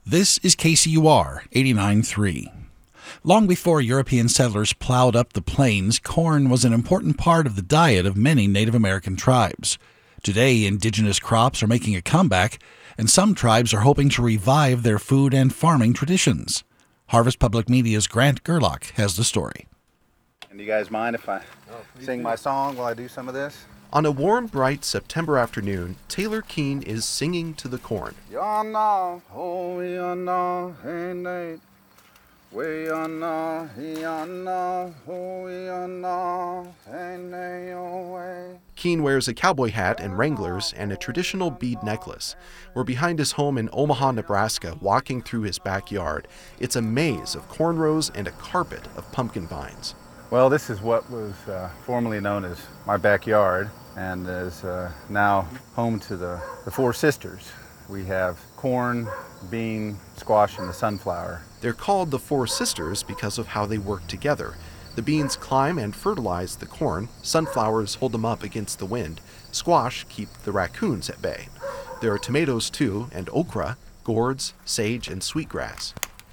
This is KCUR 89.3. Long before European settlers plowed up the plains, corn was an important part of the diet of many Native American tribes. Today, indigenous crops are making a comeback, and some tribes are hoping to revive their food and farming traditions. Harvest Public Media's Grant Gerlach has the story. And do you guys mind if I sing my song while I do some of this? On a warm, bright September afternoon, Taylor Keene is singing to the corn. Yana, oh yana, hey Nate. We yana, yana, oh yana, hey Nate. Keene wears a cowboy hat and Wranglers and a traditional bead necklace. We're behind his home in Omaha, Nebraska, walking through his backyard. It's a maze of cornrows and a carpet of pumpkin vines. Well, this is what was formerly known as my backyard and is now home to the Four Sisters. We have corn, bean, squash, and the sunflower. They're called the Four Sisters because of how they work together. The beans climb and fertilize the corn, sunflowers hold them up against the wind, squash keep the raccoons at bay. There are tomatoes too, and okra, gourds, sage, and sweetgrass.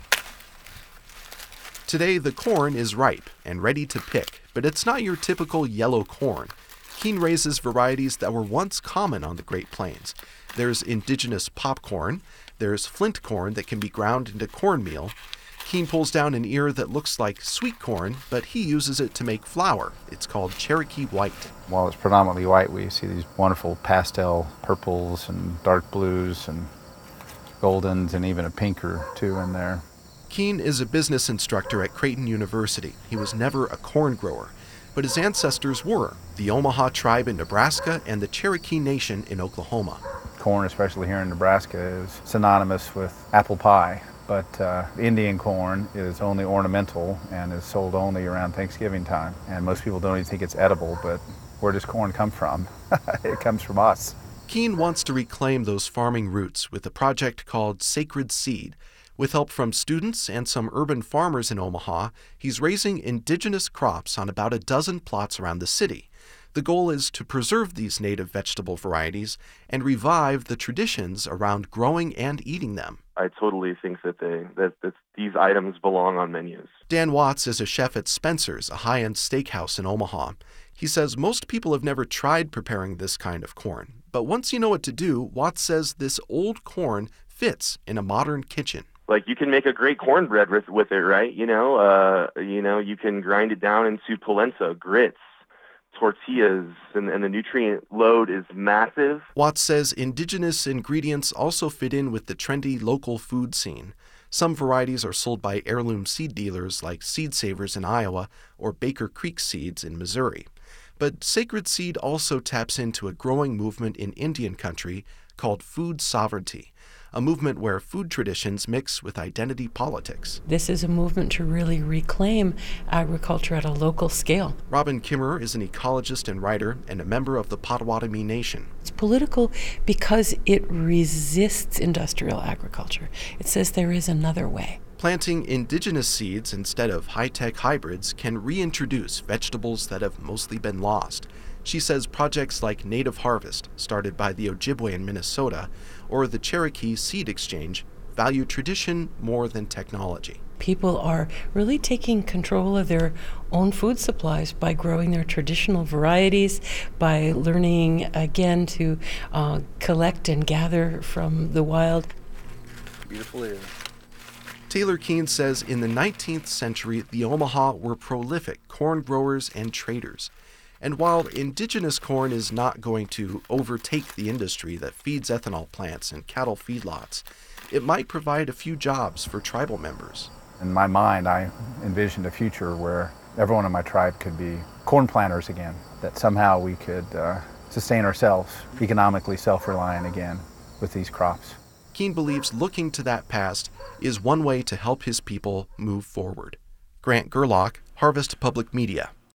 Today, the corn is ripe and ready to pick, but it's not your typical yellow corn. Keene raises varieties that were once common on the Great Plains. There's indigenous popcorn, there's flint corn that can be ground into cornmeal. Keene pulls down an ear that looks like sweet corn, but he uses it to make flour. It's called Cherokee White. While it's predominantly white, we see these wonderful pastel purples and dark blues and goldens and even a pink or two in there. Keene is a business instructor at Creighton University. He was never a corn grower, but his ancestors were, the Omaha tribe in Nebraska and the Cherokee Nation in Oklahoma. Corn, especially here in Nebraska, is synonymous with apple pie, but Indian corn is only ornamental and is sold only around Thanksgiving time. And most people don't even think it's edible, but where does corn come from? It comes from us. Keene wants to reclaim those farming roots with a project called Sacred Seed. With help from students and some urban farmers in Omaha, he's raising indigenous crops on about a dozen plots around the city. The goal is to preserve these native vegetable varieties and revive the traditions around growing and eating them. I totally think that these items belong on menus. Dan Watts is a chef at Spencer's, a high-end steakhouse in Omaha. He says most people have never tried preparing this kind of corn. But once you know what to do, Watts says this old corn fits in a modern kitchen. Like, you can make a great cornbread with it, right? You can grind it down into polenta, grits, tortillas, and the nutrient load is massive. Watts says indigenous ingredients also fit in with the trendy local food scene. Some varieties are sold by heirloom seed dealers like Seed Savers in Iowa or Baker Creek Seeds in Missouri. But Sacred Seed also taps into a growing movement in Indian country called food sovereignty, a movement where food traditions mix with identity politics. This is a movement to really reclaim agriculture at a local scale. Robin Kimmerer is an ecologist and writer and a member of the Potawatomi Nation. It's political because it resists industrial agriculture. It says there is another way. Planting indigenous seeds instead of high-tech hybrids can reintroduce vegetables that have mostly been lost. She says projects like Native Harvest, started by the Ojibwe in Minnesota, or the Cherokee Seed Exchange, value tradition more than technology. People are really taking control of their own food supplies by growing their traditional varieties, by learning again to collect and gather from the wild. Beautiful ear. Taylor Keene says in the 19th century, the Omaha were prolific corn growers and traders. And while indigenous corn is not going to overtake the industry that feeds ethanol plants and cattle feedlots, it might provide a few jobs for tribal members. In my mind, I envisioned a future where everyone in my tribe could be corn planters again, that somehow we could sustain ourselves, economically self-reliant again with these crops. Keene believes looking to that past is one way to help his people move forward. Grant Gerlach, Harvest Public Media.